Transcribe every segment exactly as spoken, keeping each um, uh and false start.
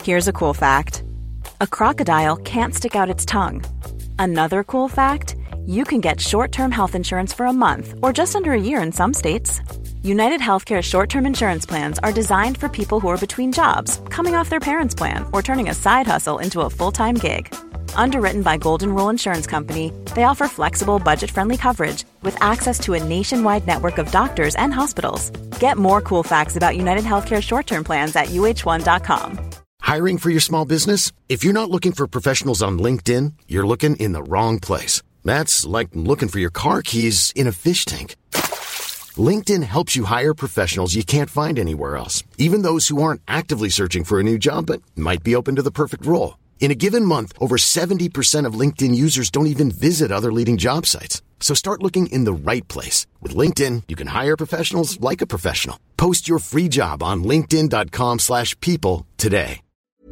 Here's a cool fact. A crocodile can't stick out its tongue. Another cool fact, you can get short-term health insurance for a month or just under a year in some states. United Healthcare short-term insurance plans are designed for people who are between jobs, coming off their parents' plan, or turning a side hustle into a full-time gig. Underwritten by Golden Rule Insurance Company, they offer flexible, budget-friendly coverage with access to a nationwide network of doctors and hospitals. Get more cool facts about United Healthcare short-term plans at U H one dot com. Hiring for your small business? If you're not looking for professionals on LinkedIn, you're looking in the wrong place. That's like looking for your car keys in a fish tank. LinkedIn helps you hire professionals you can't find anywhere else, even those who aren't actively searching for a new job but might be open to the perfect role. In a given month, over seventy percent of LinkedIn users don't even visit other leading job sites. So start looking in the right place. With LinkedIn, you can hire professionals like a professional. Post your free job on linkedin dot com slash people today.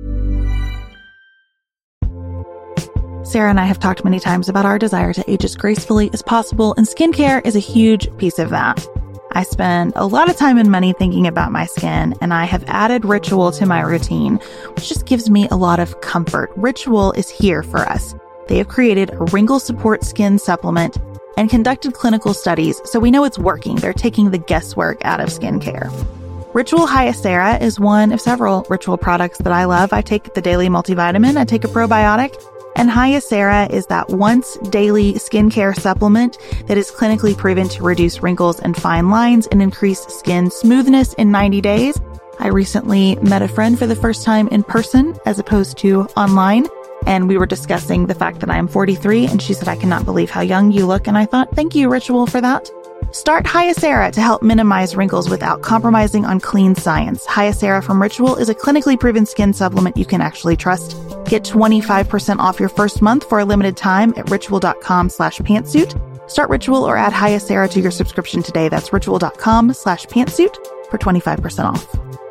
Sarah and I have talked many times about our desire to age as gracefully as possible, and skincare is a huge piece of that. I spend a lot of time and money thinking about my skin, and I have added Ritual to my routine, which just gives me a lot of comfort. Ritual is here for us. They have created a wrinkle support skin supplement and conducted clinical studies, so we know it's working. They're taking the guesswork out of skincare. Ritual Hyacera is one of several Ritual products that I love. I take the daily multivitamin, I take a probiotic, and Hyacera is that once daily skincare supplement that is clinically proven to reduce wrinkles and fine lines and increase skin smoothness in ninety days. I recently met a friend for the first time in person as opposed to online, and we were discussing the fact that I am forty-three, and she said, "I cannot believe how young you look." And I thought, thank you, Ritual, for that. Start Hyacera to help minimize wrinkles without compromising on clean science. Hyacera from Ritual is a clinically proven skin supplement you can actually trust. Get twenty-five percent off your first month for a limited time at ritual.com slash pantsuit. Start Ritual or add Hyacera to your subscription today. That's ritual.com slash pantsuit for twenty-five percent off.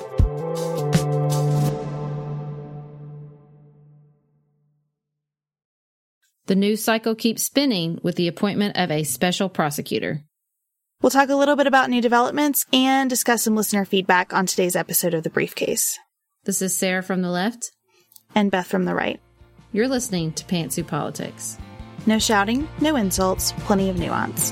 The news cycle keeps spinning with the appointment of a special prosecutor. We'll talk a little bit about new developments and discuss some listener feedback on today's episode of The Briefcase. This is Sarah from the left. And Beth from the right. You're listening to Pantsuit Politics. No shouting, no insults, plenty of nuance.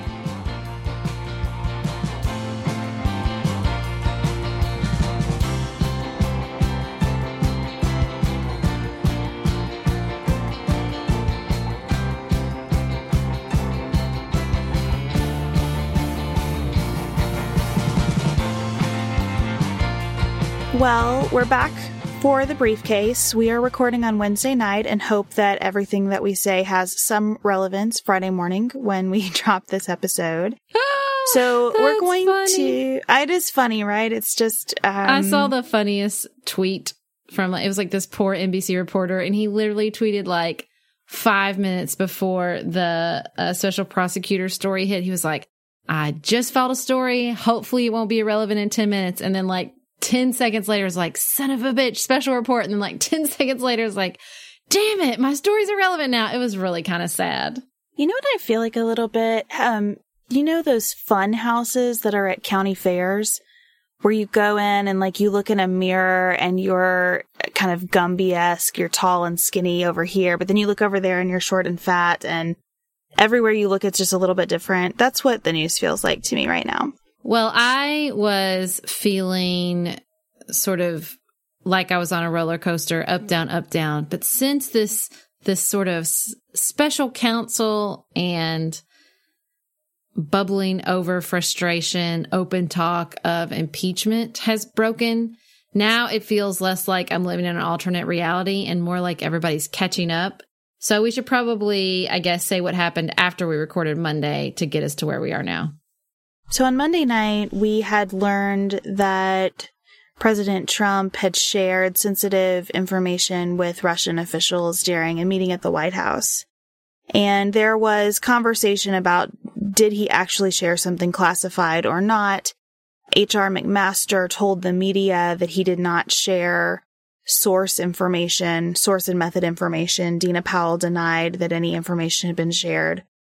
Well, we're back for The Briefcase. We are recording on Wednesday night and hope that everything that we say has some relevance Friday morning when we drop this episode. Oh, so we're going funny. to... It is funny, right? It's just... Um, I saw the funniest tweet from, like, it was like this poor N B C reporter, and he literally tweeted like five minutes before the uh, special prosecutor story hit. He was like, I just filed a story. Hopefully it won't be irrelevant in ten minutes. And then like ten seconds later, it's like, son of a bitch, special report. And then like ten seconds later, it's like, damn it, my story's irrelevant now. It was really kind of sad. You know what I feel like a little bit? Um, you know those fun houses that are at county fairs where you go in and like you look in a mirror and you're kind of Gumby-esque, you're tall and skinny over here, but then you look over there and you're short and fat, and everywhere you look, it's just a little bit different. That's what the news feels like to me right now. Well, I was feeling sort of like I was on a roller coaster, up, down, up, down. But since this, this sort of s- special counsel and bubbling over frustration, open talk of impeachment has broken, now it feels less like I'm living in an alternate reality and more like everybody's catching up. So we should probably, I guess, say what happened after we recorded Monday to get us to where we are now. So on Monday night, we had learned that President Trump had shared sensitive information with Russian officials during a meeting at the White House. And there was conversation about, did he actually share something classified or not? H R McMaster told the media that he did not share source information, source and method information. Dina Powell denied that any information had been shared.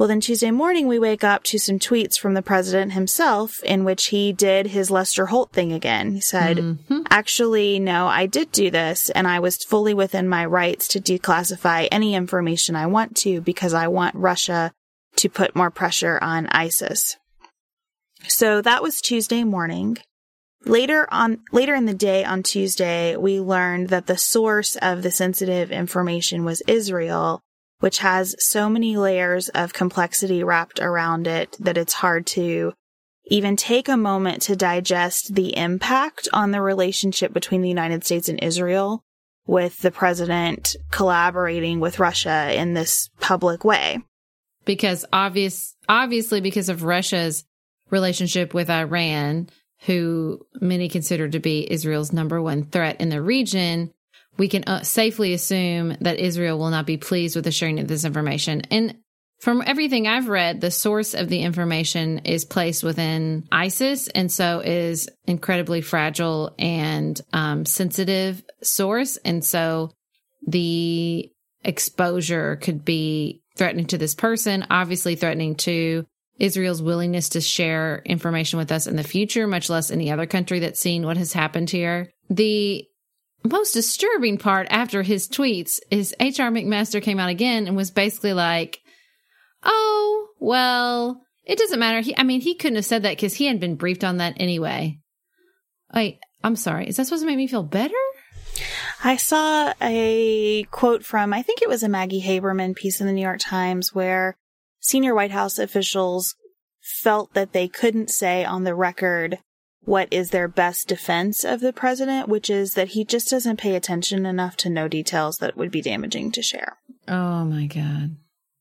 Well, then Tuesday morning, we wake up to some tweets from the president himself in which he did his Lester Holt thing again. He said, mm-hmm. actually, no, I did do this, and I was fully within my rights to declassify any information I want to because I want Russia to put more pressure on ISIS. So that was Tuesday morning. Later on, later in the day on Tuesday, we learned that the source of the sensitive information was Israel, which has so many layers of complexity wrapped around it that it's hard to even take a moment to digest the impact on the relationship between the United States and Israel, with the president collaborating with Russia in this public way. Because obvious, obviously because of Russia's relationship with Iran, who many consider to be Israel's number one threat in the region, we can uh, safely assume that Israel will not be pleased with the sharing of this information. And from everything I've read, the source of the information is placed within ISIS, and so is incredibly fragile and um, sensitive source. And so the exposure could be threatening to this person, obviously threatening to Israel's willingness to share information with us in the future, much less any other country that's seen what has happened here. The most disturbing part after his tweets is H R McMaster came out again and was basically like, oh, well, it doesn't matter. He, I mean, he couldn't have said that because he hadn't been briefed on that anyway. Wait, I'm sorry. Is that supposed to make me feel better? I saw a quote from, I think it was a Maggie Haberman piece in the New York Times, where senior White House officials felt that they couldn't say on the record what is their best defense of the president, which is that he just doesn't pay attention enough to know details that would be damaging to share. Oh, my God.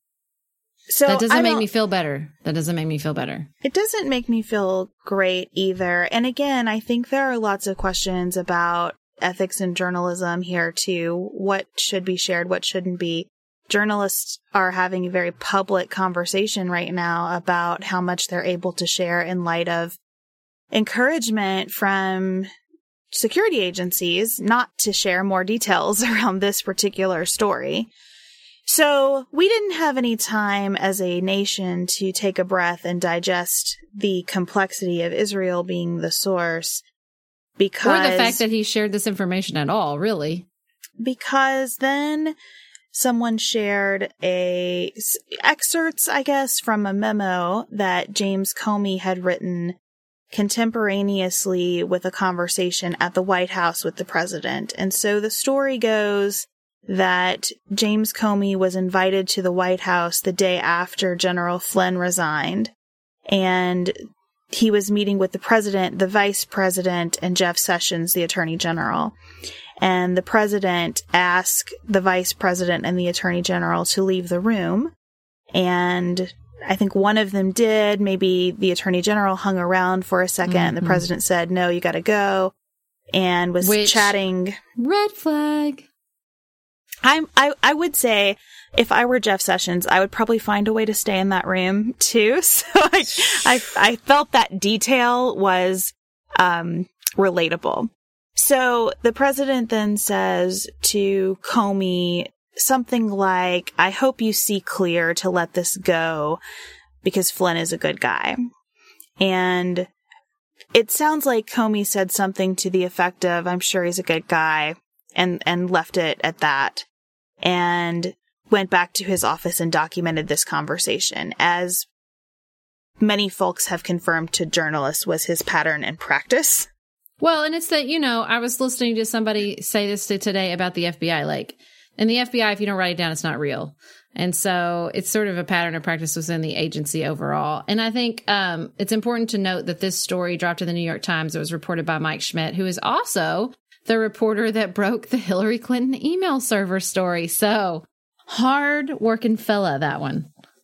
So that doesn't make me feel better. That doesn't make me feel better. It doesn't make me feel great either. And again, I think there are lots of questions about ethics in journalism here, too. What should be shared? What shouldn't be? Journalists are having a very public conversation right now about how much they're able to share in light of encouragement from security agencies not to share more details around this particular story. So we didn't have any time as a nation to take a breath and digest the complexity of Israel being the source, because or the fact that he shared this information at all, really. Because then someone shared a excerpts, I guess, from a memo that James Comey had written contemporaneously with a conversation at the White House with the president. And so the story goes that James Comey was invited to the White House the day after General Flynn resigned, and he was meeting with the president, the vice president, and Jeff Sessions, the attorney general. And the president asked the vice president and the attorney general to leave the room, and I think one of them did. Maybe the attorney general hung around for a second. Mm-hmm. The president said, no, you got to go, and was Which, chatting. Red flag. I'm, I, I would say if I were Jeff Sessions, I would probably find a way to stay in that room too. So I, I, I felt that detail was, um, relatable. So the president then says to Comey something like, I hope you see clear to let this go because Flynn is a good guy. And it sounds like Comey said something to the effect of, I'm sure he's a good guy, and, and left it at that, and went back to his office and documented this conversation, as many folks have confirmed to journalists was his pattern and practice. Well, and it's that, you know, I was listening to somebody say this to today about the F B I, like, in the F B I, if you don't write it down, it's not real. And so it's sort of a pattern of practice within the agency overall. And I think um, it's important to note that this story dropped in the New York Times. It was reported by Mike Schmidt, who is also the reporter that broke the Hillary Clinton email server story. So hard working fella, that one.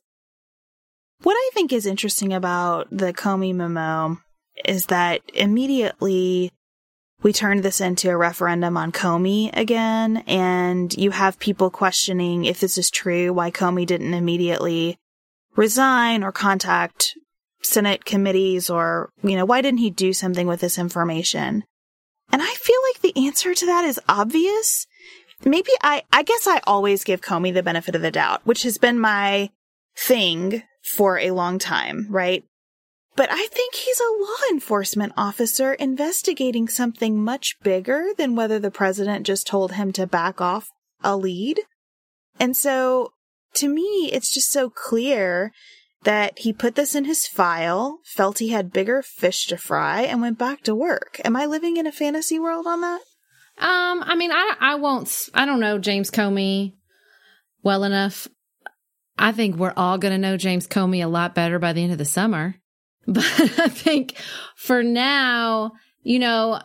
What I think is interesting about the Comey memo is that immediately we turned this into a referendum on Comey again, and you have people questioning if this is true, why Comey didn't immediately resign or contact Senate committees, or, you know, why didn't he do something with this information? And I feel like the answer to that is obvious. Maybe I, I guess I always give Comey the benefit of the doubt, which has been my thing for a long time, right? But I think he's a law enforcement officer investigating something much bigger than whether the president just told him to back off a lead. And so, to me, it's just so clear that he put this in his file, felt he had bigger fish to fry, and went back to work. Am I living in a fantasy world on that? Um, I mean, I, I won't, I don't know James Comey well enough. I think we're all going to know James Comey a lot better by the end of the summer. But I think for now, you know,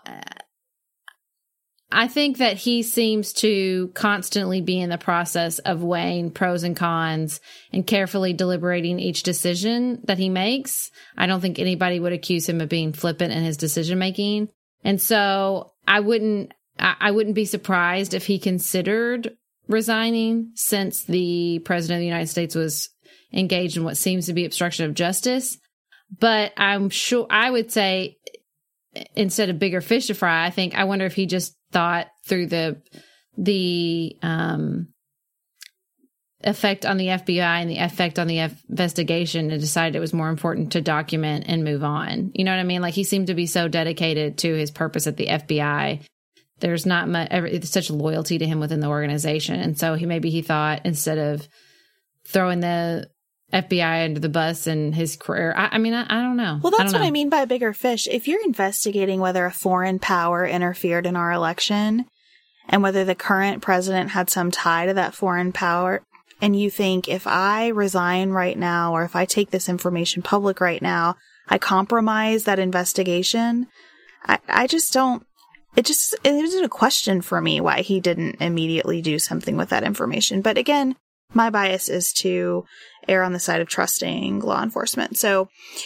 I think that he seems to constantly be in the process of weighing pros and cons and carefully deliberating each decision that he makes. I don't think anybody would accuse him of being flippant in his decision making. And so I wouldn't, I wouldn't be surprised if he considered resigning, since the president of the United States was engaged in what seems to be obstruction of justice. But I'm sure, I would say, instead of bigger fish to fry, I think, I wonder if he just thought through the, the, um, effect on the F B I and the effect on the F- investigation, and decided it was more important to document and move on. You know what I mean? Like, he seemed to be so dedicated to his purpose at the F B I. There's not much, it's such loyalty to him within the organization. And so he, maybe he thought, instead of throwing the F B I under the bus and his career. I, I mean, I, I don't know. Well, that's I what I mean by bigger fish. If you're investigating whether a foreign power interfered in our election and whether the current president had some tie to that foreign power, and you think, if I resign right now, or if I take this information public right now, I compromise that investigation, I, I just don't, it just, it isn't a question for me why he didn't immediately do something with that information. But again, my bias is to err on the side of trusting law enforcement. So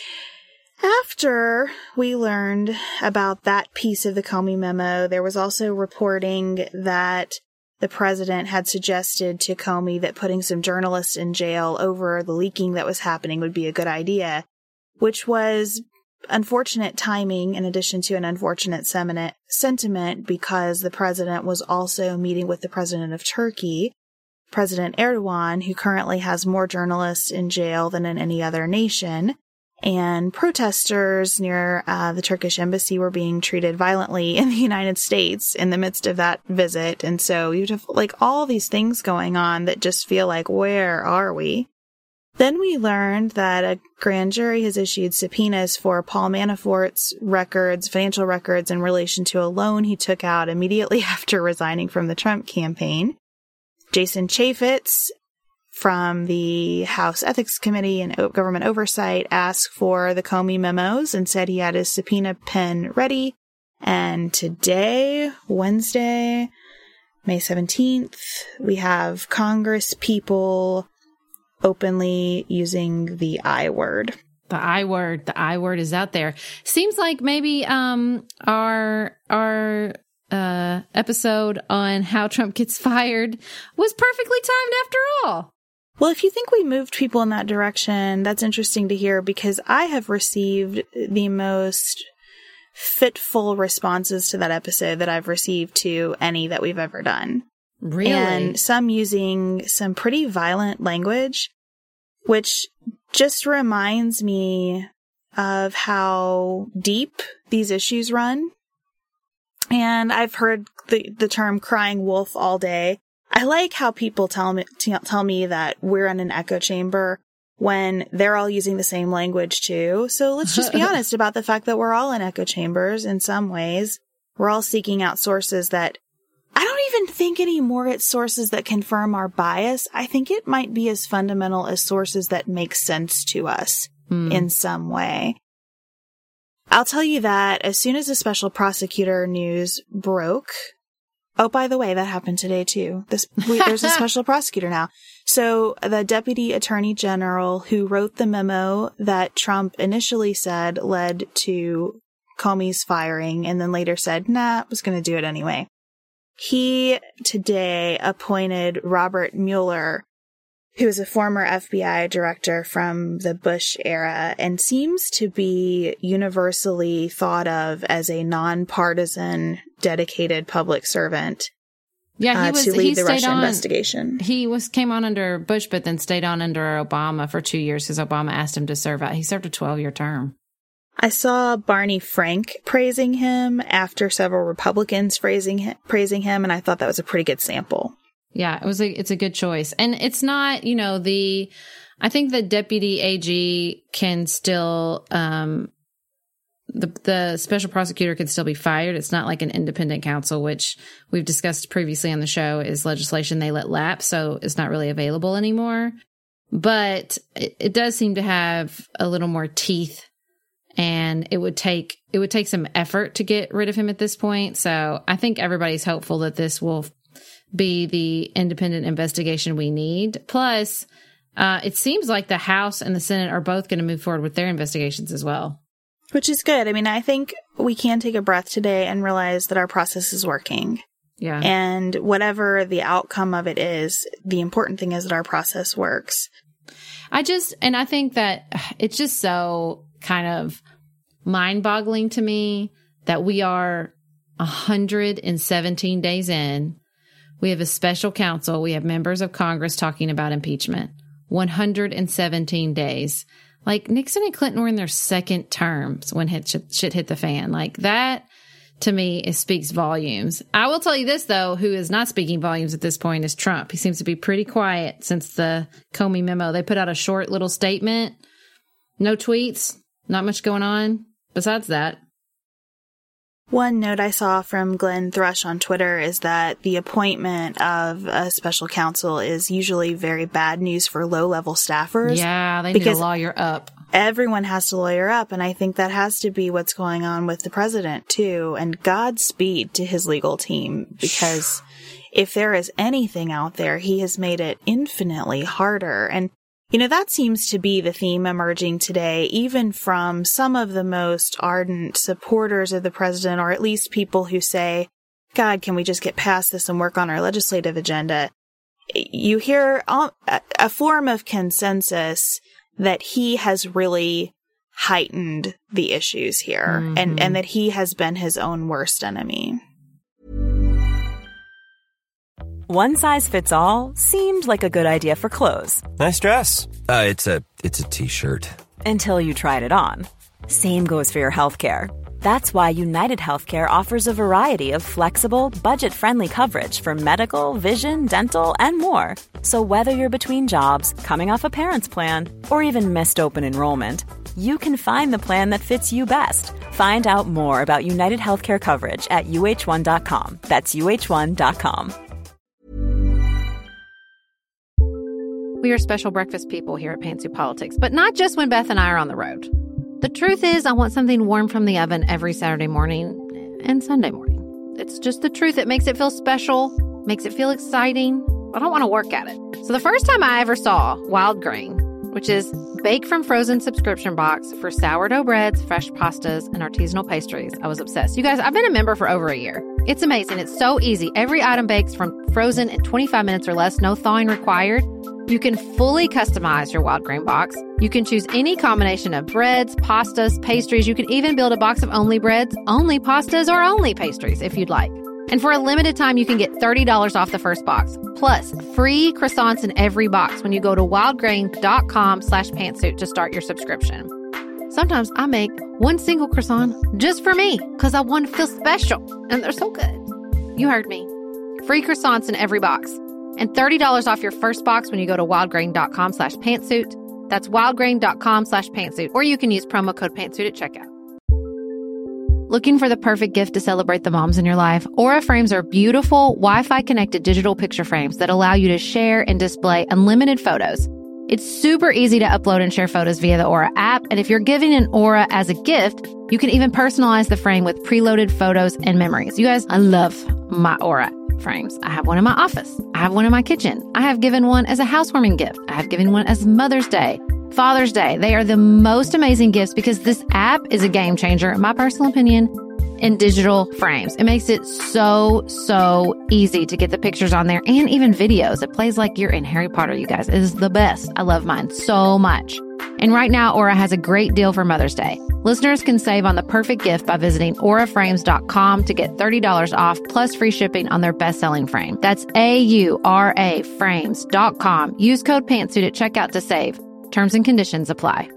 after we learned about that piece of the Comey memo, there was also reporting that the president had suggested to Comey that putting some journalists in jail over the leaking that was happening would be a good idea, which was unfortunate timing in addition to an unfortunate sentiment, because the president was also meeting with the president of Turkey, President Erdogan, who currently has more journalists in jail than in any other nation. And protesters near uh, the Turkish embassy were being treated violently in the United States in the midst of that visit. And so you have like all these things going on that just feel like, where are we? Then we learned that a grand jury has issued subpoenas for Paul Manafort's records, financial records, in relation to a loan he took out immediately after resigning from the Trump campaign. Jason Chaffetz from the House Ethics Committee and Government Oversight asked for the Comey memos and said he had his subpoena pen ready. And today, Wednesday, May seventeenth, we have Congress people openly using the I word. The I word, the I word is out there. Seems like maybe um our our uh episode on how Trump gets fired was perfectly timed after all. Well, if you think we moved people in that direction, that's interesting to hear, because I have received the most fitful responses to that episode that I've received to any that we've ever done. Really? And some using some pretty violent language, which just reminds me of how deep these issues run. And I've heard the, the term crying wolf all day. I like how people tell me, t- tell me that we're in an echo chamber when they're all using the same language too. So let's just be honest about the fact that we're all in echo chambers in some ways. We're all seeking out sources that, I don't even think anymore it's sources that confirm our bias. I think it might be as fundamental as sources that make sense to us mm. in some way. I'll tell you that as soon as the special prosecutor news broke, oh, by the way, that happened today too. This, we, there's a special prosecutor now. So the deputy attorney general who wrote the memo that Trump initially said led to Comey's firing and then later said, nah, was going to do it anyway. He today appointed Robert Mueller, who is a former F B I director from the Bush era and seems to be universally thought of as a nonpartisan, dedicated public servant. Yeah, he uh, was to lead he the stayed Russia on, investigation. He was came on under Bush, but then stayed on under Obama for two years because Obama asked him to serve out. He served a twelve-year term. I saw Barney Frank praising him after several Republicans praising him, praising him, and I thought that was a pretty good sample. Yeah, it was a it's a good choice, and it's not you know the. I think the deputy A G can still. Um, The the special prosecutor can still be fired. It's not like an independent counsel, which we've discussed previously on the show is legislation they let lapse, so it's not really available anymore. But it, it does seem to have a little more teeth, and it would take it would take some effort to get rid of him at this point. So I think everybody's hopeful that this will be the independent investigation we need. Plus, uh, it seems like the House and the Senate are both going to move forward with their investigations as well. Which is good. I mean, I think we can take a breath today and realize that our process is working. Yeah. And whatever the outcome of it is, the important thing is that our process works. I just, and I think that it's just so kind of mind-boggling to me that we are one hundred seventeen days in. We have a special counsel. We have members of Congress talking about impeachment. one hundred seventeen days. Like, Nixon and Clinton were in their second terms when hit, shit hit the fan. Like, that, to me, it speaks volumes. I will tell you this, though, who is not speaking volumes at this point is Trump. He seems to be pretty quiet since the Comey memo. They put out a short little statement. No tweets. Not much going on besides that. One note I saw from Glenn Thrush on Twitter is that the appointment of a special counsel is usually very bad news for low-level staffers. Yeah, they need a lawyer up. Everyone has to lawyer up, and I think that has to be what's going on with the president, too. And Godspeed to his legal team, because if there is anything out there, he has made it infinitely harder. And you know, that seems to be the theme emerging today, even from some of the most ardent supporters of the president, or at least people who say, God, can we just get past this and work on our legislative agenda? You hear a form of consensus that he has really heightened the issues here, mm-hmm. and, and that he has been his own worst enemy. One size fits all seemed like a good idea for clothes. Nice dress. Uh, it's a it's a t-shirt. Until you tried it on. Same goes for your healthcare. That's why United Healthcare offers a variety of flexible, budget-friendly coverage for medical, vision, dental, and more. So whether you're between jobs, coming off a parent's plan, or even missed open enrollment, you can find the plan that fits you best. Find out more about United Healthcare coverage at U H one dot com. That's U H one dot com. We are special breakfast people here at Pantsuit Politics, but not just when Beth and I are on the road. The truth is, I want something warm from the oven every Saturday morning and Sunday morning. It's just the truth. It makes it feel special, makes it feel exciting. I don't want to work at it. So the first time I ever saw Wild Grain, which is bake from frozen subscription box for sourdough breads, fresh pastas, and artisanal pastries, I was obsessed. You guys, I've been a member for over a year. It's amazing. It's so easy. Every item bakes from frozen in twenty-five minutes or less, no thawing required. You can fully customize your Wild Grain box. You can choose any combination of breads, pastas, pastries. You can even build a box of only breads, only pastas, or only pastries if you'd like. And for a limited time, you can get thirty dollars off the first box, plus free croissants in every box when you go to wildgrain.com slash pantsuit to start your subscription. Sometimes I make one single croissant just for me because I want to feel special, and they're so good. You heard me. Free croissants in every box. And thirty dollars off your first box when you go to wildgrain.com slash pantsuit. That's wildgrain.com slash pantsuit. Or you can use promo code pantsuit at checkout. Looking for the perfect gift to celebrate the moms in your life? Aura frames are beautiful, Wi-Fi connected digital picture frames that allow you to share and display unlimited photos. It's super easy to upload and share photos via the Aura app. And if you're giving an Aura as a gift, you can even personalize the frame with preloaded photos and memories. You guys, I love my Aura frames. I have one in my office. I have one in my kitchen. I have given one as a housewarming gift. I have given one as Mother's Day, Father's Day. They are the most amazing gifts because this app is a game changer. In my personal opinion, in digital frames. It makes it so, so easy to get the pictures on there and even videos. It plays like you're in Harry Potter, you guys. It is the best. I love mine so much. And right now, Aura has a great deal for Mother's Day. Listeners can save on the perfect gift by visiting aura frames dot com to get thirty dollars off plus free shipping on their best-selling frame. That's A U R A frames dot com. Use code PANTSUIT at checkout to save. Terms and conditions apply.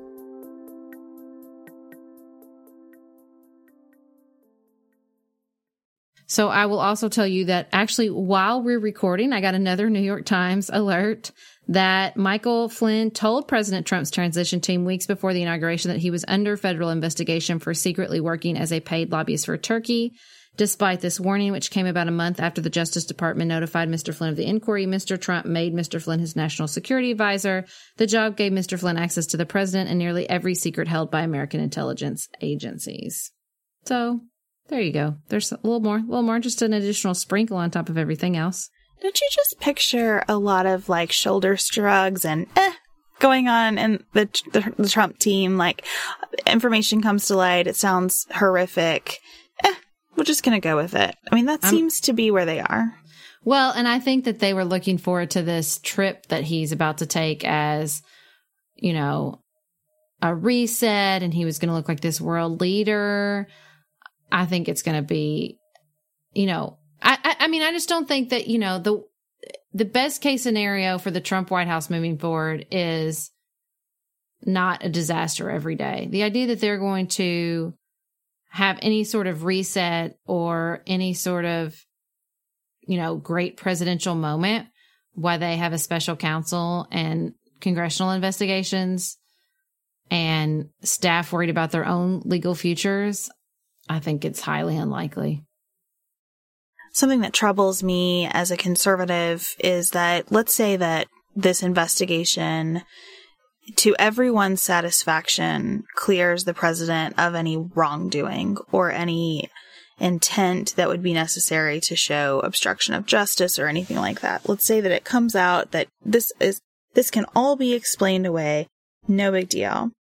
So I will also tell you that actually while we're recording, I got another New York Times alert that Michael Flynn told President Trump's transition team weeks before the inauguration that he was under federal investigation for secretly working as a paid lobbyist for Turkey. Despite this warning, which came about a month after the Justice Department notified Mister Flynn of the inquiry, Mister Trump made Mister Flynn his national security advisor. The job gave Mister Flynn access to the president and nearly every secret held by American intelligence agencies. So there you go. There's a little more, a little more, just an additional sprinkle on top of everything else. Don't you just picture a lot of like shoulder shrugs and eh going on in the, the the Trump team? Like information comes to light, it sounds horrific. Eh, we're just gonna go with it. I mean, that I'm, seems to be where they are. Well, and I think that they were looking forward to this trip that he's about to take as, you know, a reset, and he was going to look like this world leader. I think it's going to be, you know. I, I, I mean, I just don't think that, you know, the the best case scenario for the Trump White House moving forward is not a disaster every day. The idea that they're going to have any sort of reset or any sort of, you know, great presidential moment while they have a special counsel and congressional investigations and staff worried about their own legal futures, I think it's highly unlikely. Something that troubles me as a conservative is that, let's say that this investigation, to everyone's satisfaction, clears the president of any wrongdoing or any intent that would be necessary to show obstruction of justice or anything like that. Let's say that it comes out that this is this can all be explained away, no big deal.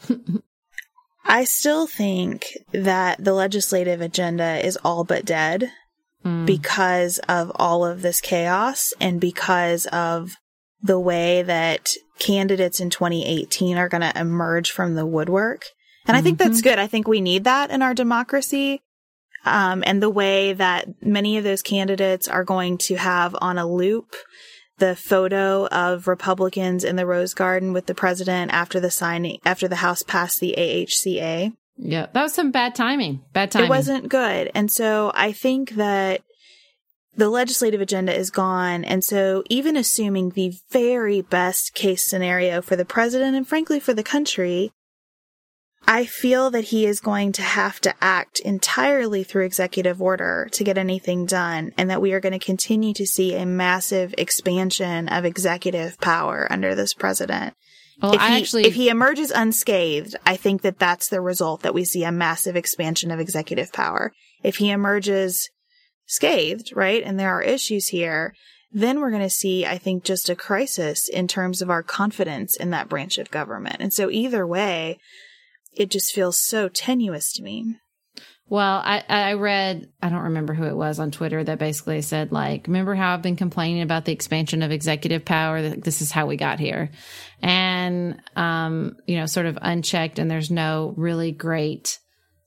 I still think that the legislative agenda is all but dead. Mm. Because of all of this chaos and because of the way that candidates in twenty eighteen are going to emerge from the woodwork. And mm-hmm. I think that's good. I think we need that in our democracy. Um, and the way that many of those candidates are going to have on a loop the photo of Republicans in the Rose Garden with the president after the signing, after the House passed the A H C A. Yeah, that was some bad timing. Bad timing. It wasn't good. And so I think that the legislative agenda is gone. And so even assuming the very best case scenario for the president and frankly for the country, I feel that he is going to have to act entirely through executive order to get anything done, and that we are going to continue to see a massive expansion of executive power under this president. Well, if, I he, actually, if he emerges unscathed, I think that that's the result, that we see a massive expansion of executive power. If he emerges scathed, right, and there are issues here, then we're going to see, I think, just a crisis in terms of our confidence in that branch of government. And so either way, it just feels so tenuous to me. Well, I, I read, I don't remember who it was on Twitter that basically said, like, remember how I've been complaining about the expansion of executive power? This is how we got here. And, um, you know, sort of unchecked, and there's no really great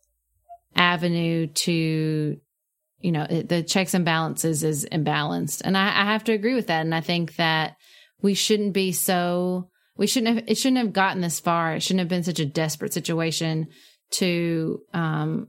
avenue to, you know, it, the checks and balances is imbalanced. And I, I have to agree with that. And I think that we shouldn't be so, we shouldn't have, it shouldn't have gotten this far. It shouldn't have been such a desperate situation to, um,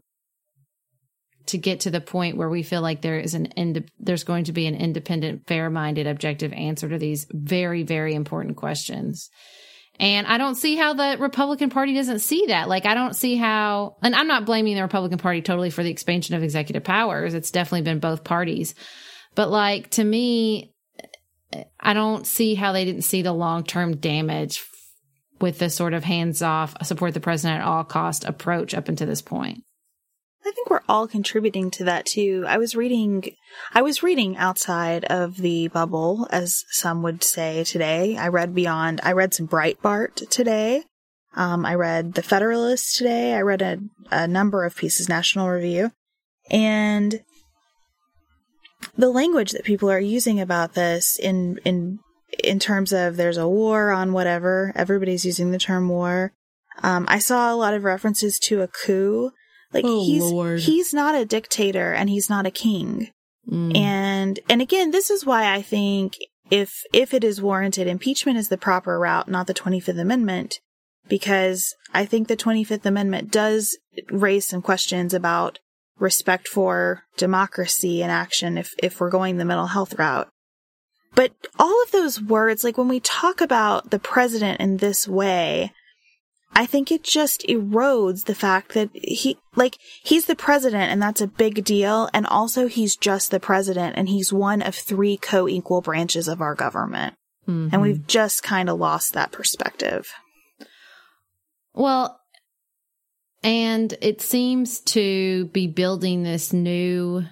to get to the point where we feel like there is an ind- there's going to be an independent, fair-minded, objective answer to these very, very important questions. And I don't see how the Republican Party doesn't see that. Like, I don't see how, and I'm not blaming the Republican Party totally for the expansion of executive powers. It's definitely been both parties. But like, to me, I don't see how they didn't see the long-term damage with the sort of hands-off, support the president at all cost approach up until this point. I think we're all contributing to that too. I was reading, I was reading outside of the bubble, as some would say today. I read beyond, I read some Breitbart today. Um, I read The Federalist today. I read a, a number of pieces, National Review. And the language that people are using about this in, in, in terms of there's a war on whatever, everybody's using the term war. Um, I saw a lot of references to a coup. Like, oh, he's, Lord. he's not a dictator and he's not a king. Mm. And, and again, this is why I think if, if it is warranted, impeachment is the proper route, not the twenty-fifth Amendment, because I think the twenty-fifth Amendment does raise some questions about respect for democracy in action if, if we're going the mental health route. But all of those words, like when we talk about the president in this way, I think it just erodes the fact that he, like, he's the president and that's a big deal. And also he's just the president and he's one of three co-equal branches of our government. Mm-hmm. And we've just kind of lost that perspective. Well, and it seems to be building this new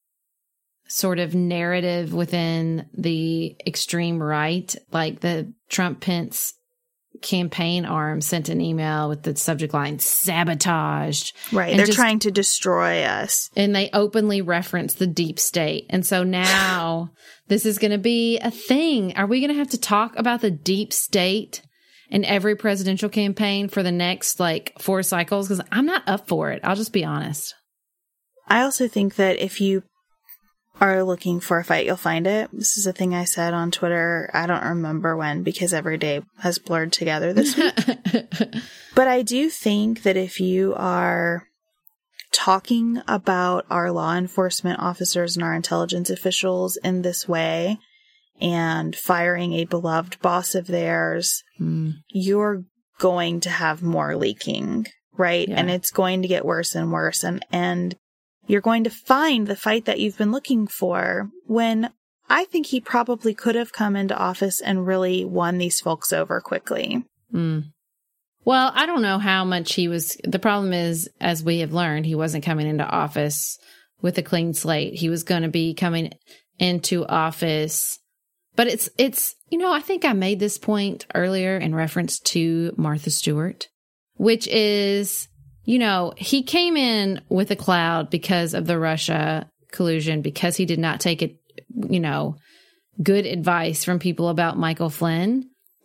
sort of narrative within the extreme right, like the Trump-Pence campaign arm sent an email with the subject line sabotaged. Right. They're just trying to destroy us. And they openly reference the deep state. And so now this is going to be a thing. Are we going to have to talk about the deep state in every presidential campaign for the next like four cycles? Because I'm not up for it. I'll just be honest. I also think that if you are looking for a fight, you'll find it. This is a thing I said on Twitter. I don't remember when because every day has blurred together this week. But I do think that if you are talking about our law enforcement officers and our intelligence officials in this way and firing a beloved boss of theirs, mm. you're going to have more leaking, right? Yeah. And it's going to get worse and worse. And, and you're going to find the fight that you've been looking for when I think he probably could have come into office and really won these folks over quickly. Mm. Well, I don't know how much he was. The problem is, as we have learned, he wasn't coming into office with a clean slate. He was going to be coming into office. But it's, it's, you know, I think I made this point earlier in reference to Martha Stewart, which is, you know, he came in with a cloud because of the Russia collusion, because he did not take it, you know, good advice from people about Michael Flynn.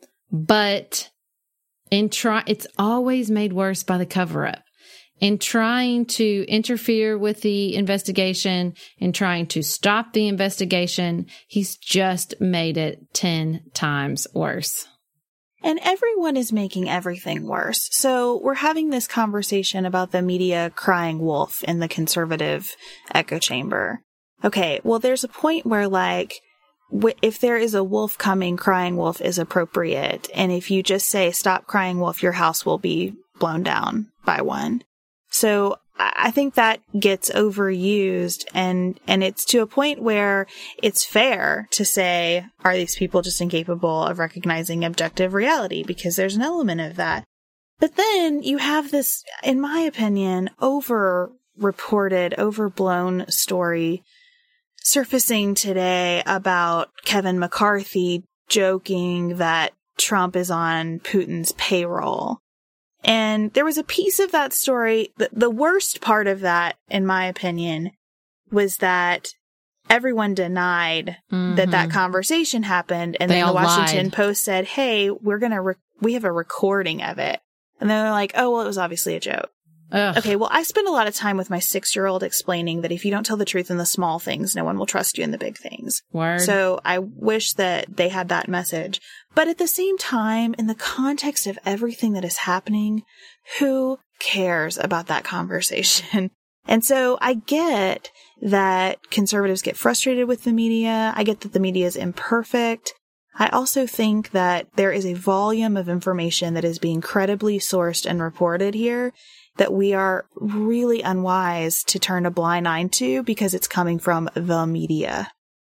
But in try, it's always made worse by the cover up. In trying to interfere with the investigation and trying to stop the investigation, he's just made it ten times worse. And everyone is making everything worse. So we're having this conversation about the media crying wolf in the conservative echo chamber. Okay, well, there's a point where, like, w- if there is a wolf coming, crying wolf is appropriate. And if you just say, stop crying wolf, your house will be blown down by one. So I think that gets overused, and, and it's to a point where it's fair to say, are these people just incapable of recognizing objective reality? Because there's an element of that. But then you have this, in my opinion, over-reported, overblown story surfacing today about Kevin McCarthy joking that Trump is on Putin's payroll. And there was a piece of that story, the, the worst part of that, in my opinion, was that everyone denied mm-hmm. that that conversation happened. And they then the Washington lied. Post said, hey, we're going to, re- we have a recording of it. And then they're like, oh, well, it was obviously a joke. Ugh. Okay, well, I spend a lot of time with my six-year-old explaining that if you don't tell the truth in the small things, no one will trust you in the big things. Word. So I wish that they had that message. But at the same time, in the context of everything that is happening, who cares about that conversation? And so I get that conservatives get frustrated with the media. I get that the media is imperfect. I also think that there is a volume of information that is being credibly sourced and reported here that we are really unwise to turn a blind eye to because it's coming from the media.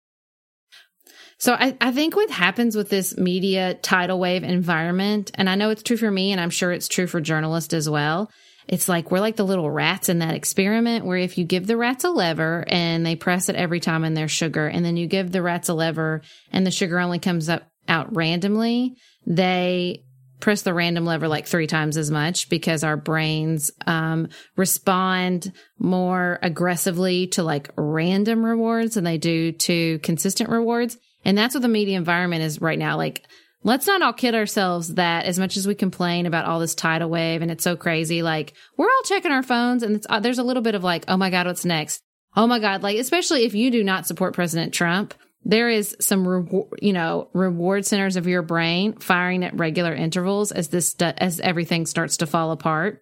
So I, I think what happens with this media tidal wave environment, and I know it's true for me, and I'm sure it's true for journalists as well, it's like we're like the little rats in that experiment where if you give the rats a lever and they press it every time and there's sugar, and then you give the rats a lever and the sugar only comes up out randomly, they press the random lever like three times as much because our brains um, respond more aggressively to like random rewards than they do to consistent rewards. And that's what the media environment is right now. Like, let's not all kid ourselves that as much as we complain about all this tidal wave and it's so crazy, like we're all checking our phones and it's, uh, there's a little bit of like, oh my God, what's next? Oh my God. Like, especially if you do not support President Trump, there is some, re- you know, reward centers of your brain firing at regular intervals as this, as everything starts to fall apart.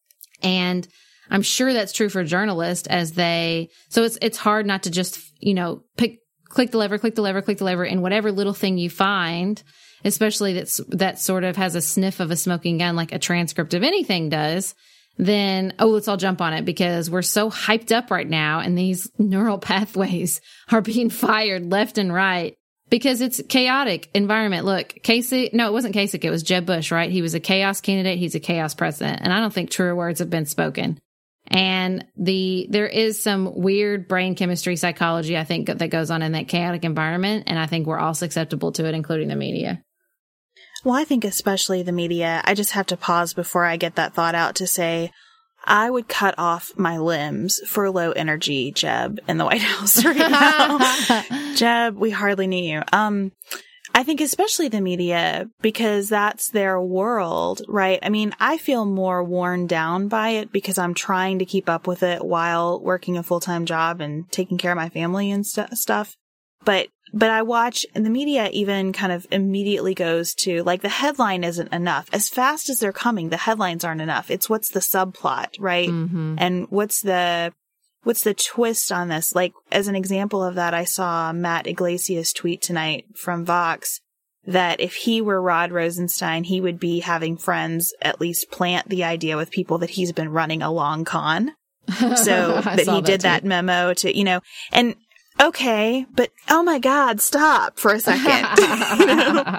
And I'm sure that's true for journalists as they, so it's, it's hard not to just, you know, pick, click the lever, click the lever, click the lever, and whatever little thing you find, especially that's, that sort of has a sniff of a smoking gun, like a transcript of anything does, then, oh, let's all jump on it because we're so hyped up right now and these neural pathways are being fired left and right because it's a chaotic environment. Look, Kasich, no, it wasn't Kasich. It was Jeb Bush, right? He was a chaos candidate. He's a chaos president. And I don't think truer words have been spoken. And the, there is some weird brain chemistry psychology, I think, that goes on in that chaotic environment. And I think we're all susceptible to it, including the media. Well, I think especially the media, I just have to pause before I get that thought out to say, I would cut off my limbs for low energy Jeb in the White House right now. Jeb, we hardly need you. Um, I think especially the media, because that's their world, right? I mean, I feel more worn down by it because I'm trying to keep up with it while working a full-time job and taking care of my family and st- stuff. But But I watch, and the media even kind of immediately goes to, like, the headline isn't enough. As fast as they're coming, the headlines aren't enough. It's what's the subplot, right? Mm-hmm. And what's the, what's the twist on this? Like, as an example of that, I saw Matt Iglesias tweet tonight from Vox that if he were Rod Rosenstein, he would be having friends at least plant the idea with people that he's been running a long con. So that he that did tweet. that memo to, you know, and okay, but oh my God, stop for a second. You know?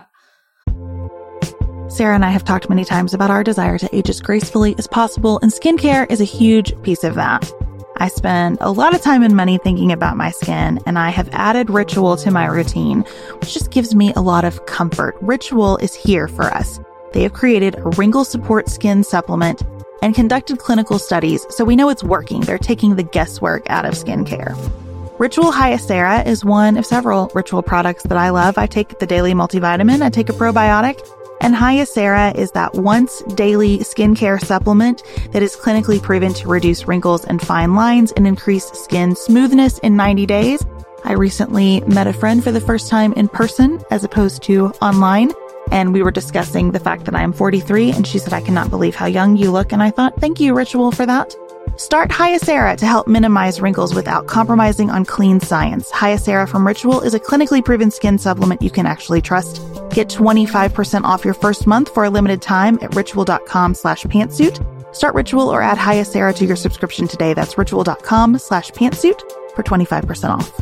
Sarah and I have talked many times about our desire to age as gracefully as possible, and skincare is a huge piece of that. I spend a lot of time and money thinking about my skin, and I have added Ritual to my routine, which just gives me a lot of comfort. Ritual is here for us. They have created a wrinkle support skin supplement and conducted clinical studies, so we know it's working. They're taking the guesswork out of skincare. Ritual Hyacera is one of several Ritual products that I love. I take the daily multivitamin, I take a probiotic, and Hyacera is that once daily skincare supplement that is clinically proven to reduce wrinkles and fine lines and increase skin smoothness in ninety days. I recently met a friend for the first time in person as opposed to online, and we were discussing the fact that I am forty-three, and she said, I cannot believe how young you look, and I thought, thank you, Ritual, for that. Start Hyacera to help minimize wrinkles without compromising on clean science. Hyacera from Ritual is a clinically proven skin supplement you can actually trust. Get twenty-five percent off your first month for a limited time at ritual.com slash pantsuit. Start Ritual or add Hyacera to your subscription today. That's ritual.com slash pantsuit for twenty-five percent off.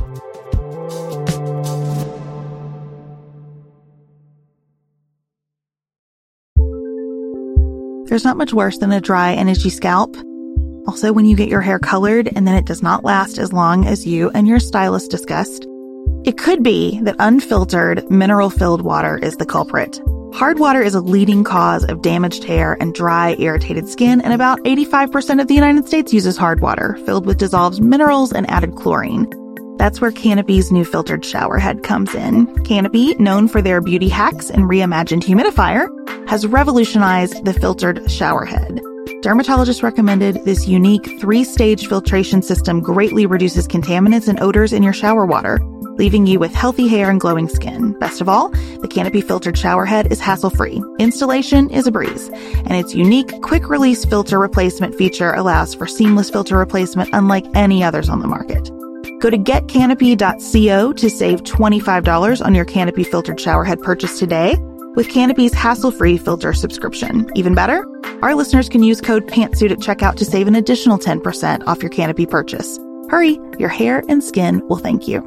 There's not much worse than a dry and itchy scalp. Also, when you get your hair colored and then it does not last as long as you and your stylist discussed. It could be that unfiltered, mineral-filled water is the culprit. Hard water is a leading cause of damaged hair and dry, irritated skin, and about eighty-five percent of the United States uses hard water, filled with dissolved minerals and added chlorine. That's where Canopy's new filtered shower head comes in. Canopy, known for their beauty hacks and reimagined humidifier, has revolutionized the filtered shower head. Dermatologists recommended this unique three-stage filtration system greatly reduces contaminants and odors in your shower water, leaving you with healthy hair and glowing skin. Best of all, the Canopy filtered shower head is hassle-free. Installation is a breeze, and its unique quick-release filter replacement feature allows for seamless filter replacement unlike any others on the market. Go to get canopy dot co to save twenty-five dollars on your Canopy filtered shower head purchase today with Canopy's hassle-free filter subscription. Even better, our listeners can use code PANTSUIT at checkout to save an additional ten percent off your Canopy purchase. Hurry, your hair and skin will thank you.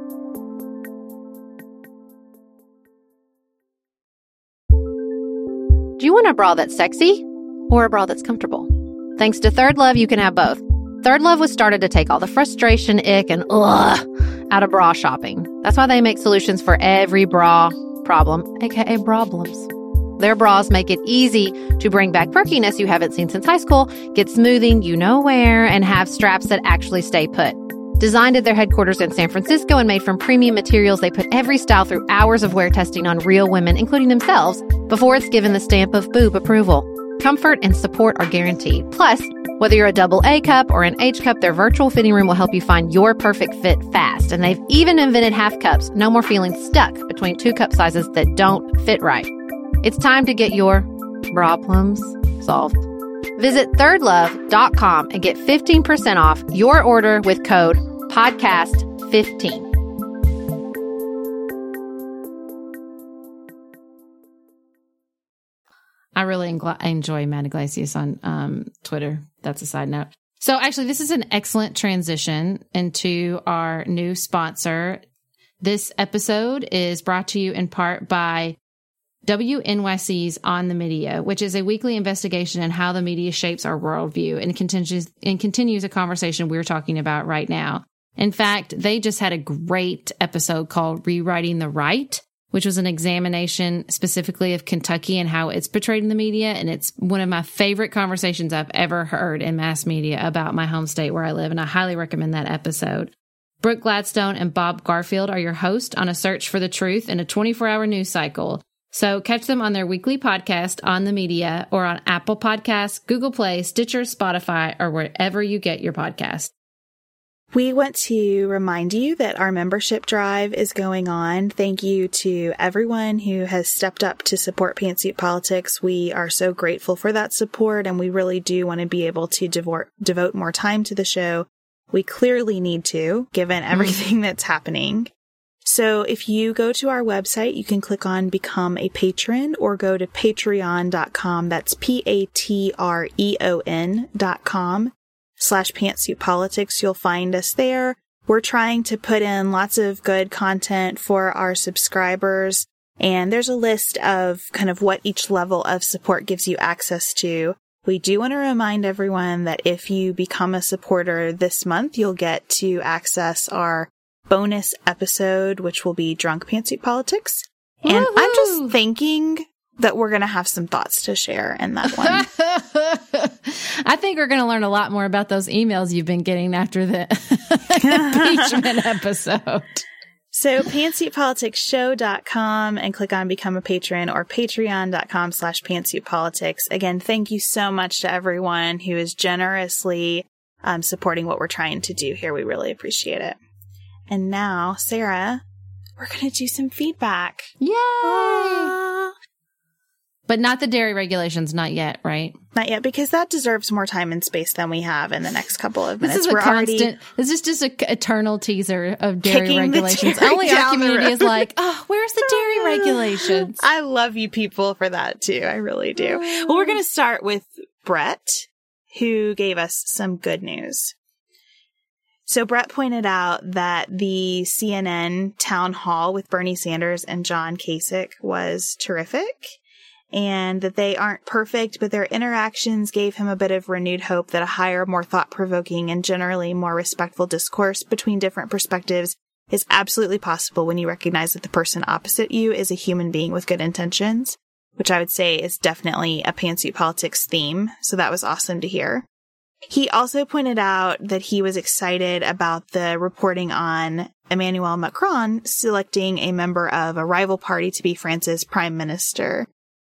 Do you want a bra that's sexy or a bra that's comfortable? Thanks to Third Love, you can have both. Third Love was started to take all the frustration, ick, and ugh out of bra shopping. That's why they make solutions for every bra problem, aka problems. Their bras make it easy to bring back perkiness you haven't seen since high school, get smoothing you know where, and have straps that actually stay put. Designed at their headquarters in San Francisco and made from premium materials, they put every style through hours of wear testing on real women, including themselves, before it's given the stamp of boob approval. Comfort and support are guaranteed. Plus, whether you're a double A cup or an H cup, their virtual fitting room will help you find your perfect fit fast. And they've even invented half cups. No more feeling stuck between two cup sizes that don't fit right. It's time to get your bra plums solved. Visit third love dot com and get fifteen percent off your order with code podcast fifteen. I really engl- enjoy Matt Iglesias on um, Twitter. That's a side note. So actually, this is an excellent transition into our new sponsor. This episode is brought to you in part by W N Y C's On the Media, which is a weekly investigation in how the media shapes our worldview and continues, and continues a conversation we're talking about right now. In fact, they just had a great episode called Rewriting the Right, which was an examination specifically of Kentucky and how it's portrayed in the media. And it's one of my favorite conversations I've ever heard in mass media about my home state where I live. And I highly recommend that episode. Brooke Gladstone and Bob Garfield are your hosts on a search for the truth in a twenty-four hour news cycle. So catch them on their weekly podcast On the Media or on Apple Podcasts, Google Play, Stitcher, Spotify, or wherever you get your podcasts. We want to remind you that our membership drive is going on. Thank you to everyone who has stepped up to support Pantsuit Politics. We are so grateful for that support, and we really do want to be able to devote, devote more time to the show. We clearly need to, given everything that's happening. So if you go to our website, you can click on Become a Patron or go to patreon dot com. That's P A T R E O N dot com. slash Pantsuit Politics. You'll find us there. We're trying to put in lots of good content for our subscribers, and there's a list of kind of what each level of support gives you access to. We do want to remind everyone that if you become a supporter this month, you'll get to access our bonus episode, which will be Drunk Pantsuit Politics. And Woo-hoo! I'm just thinking that we're going to have some thoughts to share in that one. I think we're going to learn a lot more about those emails you've been getting after the impeachment episode. So pantsuit politics show dot com and click on Become a Patron or patreon dot com slash Pantsuit Politics. Again, thank you so much to everyone who is generously um, supporting what we're trying to do here. We really appreciate it. And now, Sarah, we're going to do some feedback. Yay! Ah. But not the dairy regulations, not yet, right? Not yet, because that deserves more time and space than we have in the next couple of minutes. This is a We're constant, already this is just an eternal teaser of dairy kicking the regulations. dairy Only our down the community road. is like, oh, where's the dairy regulations? I love you people for that, too. I really do. Well, we're going to start with Brett, who gave us some good news. So Brett pointed out that the C N N town hall with Bernie Sanders and John Kasich was terrific, and that they aren't perfect, but their interactions gave him a bit of renewed hope that a higher, more thought-provoking, and generally more respectful discourse between different perspectives is absolutely possible when you recognize that the person opposite you is a human being with good intentions, which I would say is definitely a Pantsuit Politics theme. So that was awesome to hear. He also pointed out that he was excited about the reporting on Emmanuel Macron selecting a member of a rival party to be France's prime minister.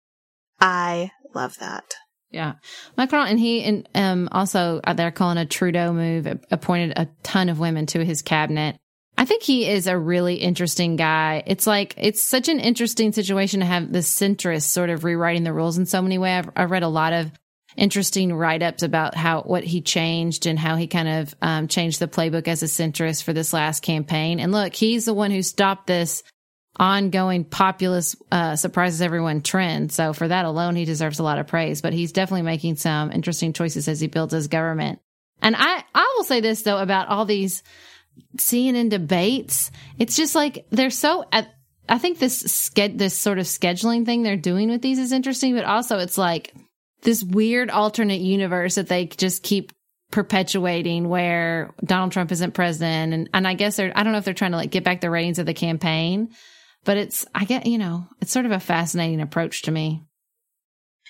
I love that. Yeah. Macron, and he and um also uh, they're calling a Trudeau move, appointed a ton of women to his cabinet. I think he is a really interesting guy. It's like, it's such an interesting situation to have the centrists sort of rewriting the rules in so many ways. I've, I've read a lot of interesting write-ups about how, what he changed and how he kind of um, changed the playbook as a centrist for this last campaign. And look, he's the one who stopped this ongoing populist uh, surprises everyone trend. So for that alone, he deserves a lot of praise, but he's definitely making some interesting choices as he builds his government. And I, I will say this though, about all these C N N debates, it's just like, they're so, I think this sched, this sort of scheduling thing they're doing with these is interesting, but also it's like this weird alternate universe that they just keep perpetuating where Donald Trump isn't president. And, and I guess they're, I don't know if they're trying to like get back the ratings of the campaign, but it's, I get, you know, it's sort of a fascinating approach to me.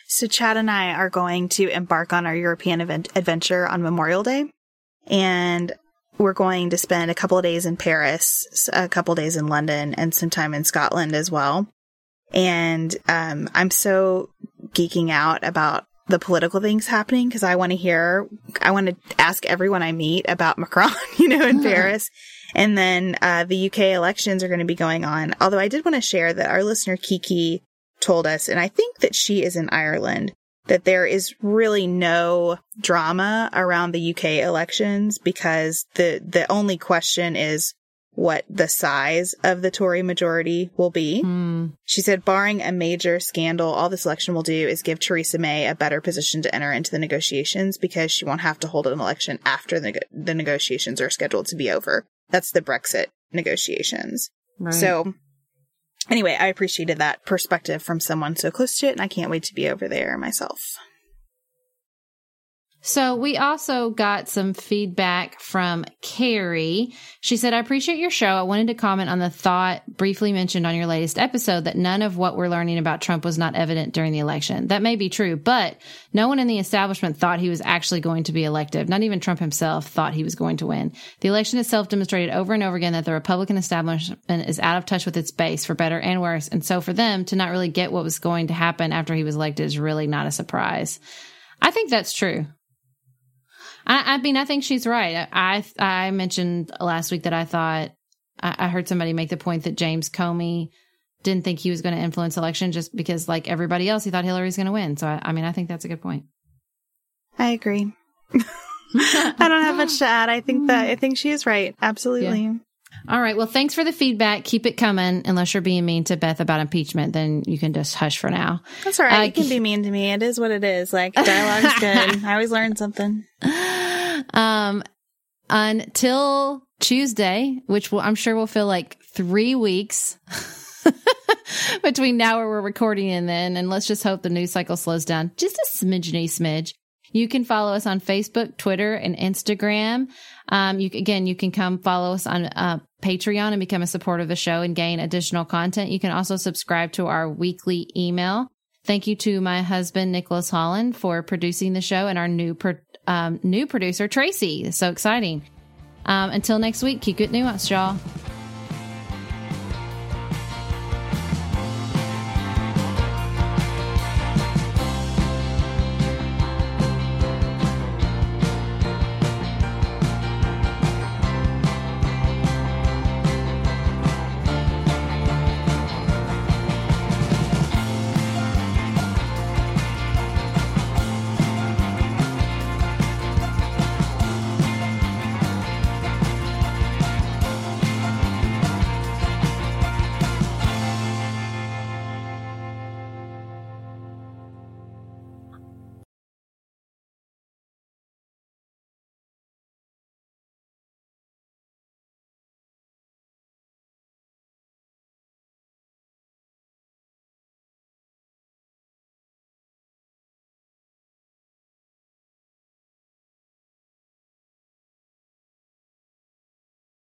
So Chad and I are going to embark on our European event- adventure on Memorial Day. And we're going to spend a couple of days in Paris, a couple of days in London, and some time in Scotland as well. And um, I'm so geeking out about the political things happening because I want to hear, I want to ask everyone I meet about Macron, you know, in Paris. And then uh, the U K elections are going to be going on. Although I did want to share that our listener Kiki told us, and I think that she is in Ireland, that there is really no drama around the U K elections because the, the only question is what the size of the Tory majority will be. Mm. She said, barring a major scandal, all this election will do is give Theresa May a better position to enter into the negotiations because she won't have to hold an election after the, the negotiations are scheduled to be over. That's the Brexit negotiations. Right. So anyway, I appreciated that perspective from someone so close to it, and I can't wait to be over there myself. So we also got some feedback from Carrie. She said, I appreciate your show. I wanted to comment on the thought briefly mentioned on your latest episode that none of what we're learning about Trump was not evident during the election. That may be true, but no one in the establishment thought he was actually going to be elected. Not even Trump himself thought he was going to win. The election itself demonstrated over and over again that the Republican establishment is out of touch with its base, for better and worse. And so for them to not really get what was going to happen after he was elected is really not a surprise. I think that's true. I, I mean, I think she's right. I I mentioned last week that I thought, I, I heard somebody make the point that James Comey didn't think he was going to influence the election just because, like everybody else, he thought Hillary's going to win. So, I, I mean, I think that's a good point. I agree. I don't have much to add. I think that, I think she is right. Absolutely. Yeah. All right. Well, thanks for the feedback. Keep it coming. Unless you're being mean to Beth about impeachment, then you can just hush for now. That's all right. Uh, you can be mean to me. It is what it is. Like, dialogue's good. I always learn something. Um, until Tuesday, which will, I'm sure will feel like three weeks between now where we're recording and then, and let's just hope the news cycle slows down just a smidgeny smidge. You can follow us on Facebook, Twitter, and Instagram. Um, you again, you can come follow us on uh, Patreon and become a supporter of the show and gain additional content. You can also subscribe to our weekly email. Thank you to my husband, Nicholas Holland, for producing the show, and our new pro- um, new producer, Tracy. So exciting. Um, until next week, keep it nuanced, y'all.